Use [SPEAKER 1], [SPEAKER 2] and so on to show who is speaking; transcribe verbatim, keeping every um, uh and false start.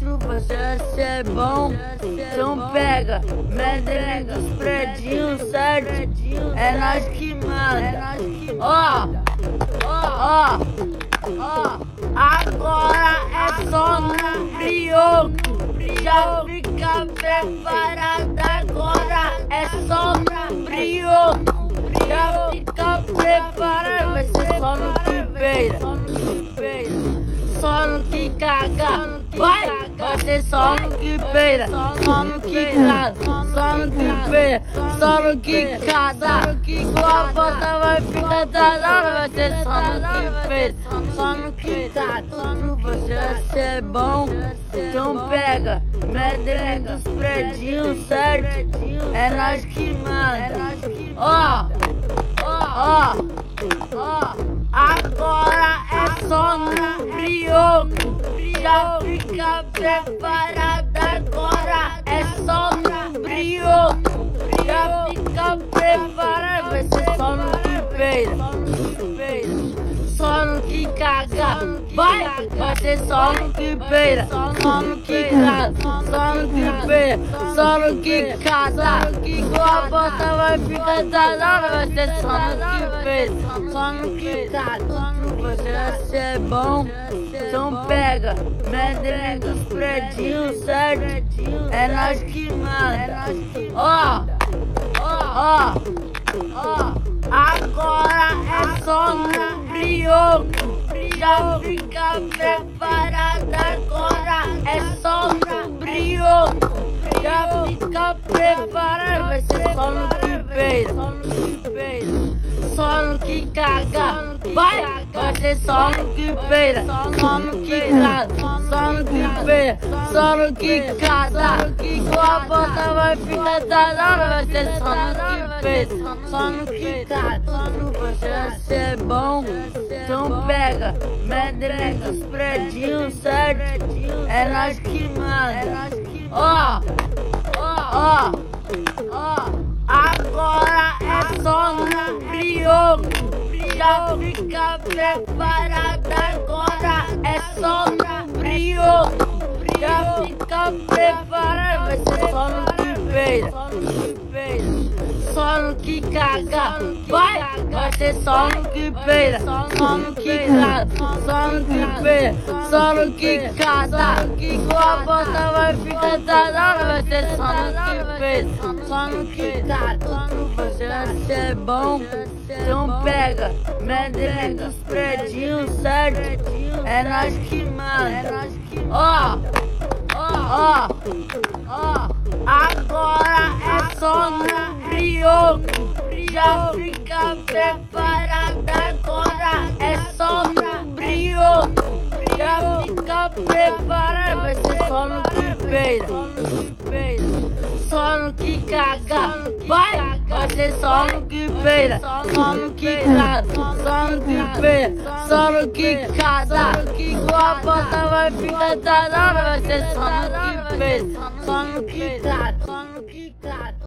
[SPEAKER 1] trupa, se é bom, então pega. Medellín dos predinhos, certo? É nós que manda. Ó, ó, ó, agora é só no brioco. Já fica preparada, agora é só no brioco. Já fica preparada, vai ser só no que beira. Só no que caga, vai, vai ser só no que beira. Só no que caga, só no que beira. Só no que caga, sua bota vai ficar danada, vai ser só no que beira. Só no que caga, você é bom, então pega. Medellín dos predinhos, certo? É nós que manda. Ó, ó, ó, agora é só no brioco. Já fica preparada, agora é só no brioco. Já fica preparada, vai ser só no que beira. Só no que caga, vai, vai ser só no que beira. Só no que caga, só no que beira. Só no que caga, sua bota vai ficar danada, vai ser só no que beira. Só no que caga, você é bom, então pega. Medellín dos predinhos, certo? É nós que manda. Ó, ó, ó, agora é só no brioco. Já fica preparada, agora é só no brioco. Já fica preparada, vai ser só no que beira. Só no que caga, vai, vai ser só no que beira. Só no que caga, só no que beira. Só no que caga, sua bota vai ficar danada, vai ser só no que beira. Só no que caga, você é bom, então pega. Medellín dos predinhos, certo? É nós que manda. Ó, ó, ó, agora é só no brioco. Já fica preparada, agora é só no brioco. Já fica preparada, vai ser só no que beira. Só no que caga, vai, vai ser só no que beira. Só no que caga, só no que beira. Só no que caga, sua bota vai ficar danada, vai ser só no que beira. Só no que caga, você é bom, então pega. Medellín dos predinhos, certo? É nós que manda. Ó, ó, ó, agora é só no brioco. Já fica preparada, agora é só no brioco. Já fica preparada, vai ser só no que beira. Só no que caga, vai, vai ser só no que beira. Só no que caga, só no que beira. Só no que caga, sua bota vai ficar danada, vai ser só no que beira. Só no que caga, só no que caga.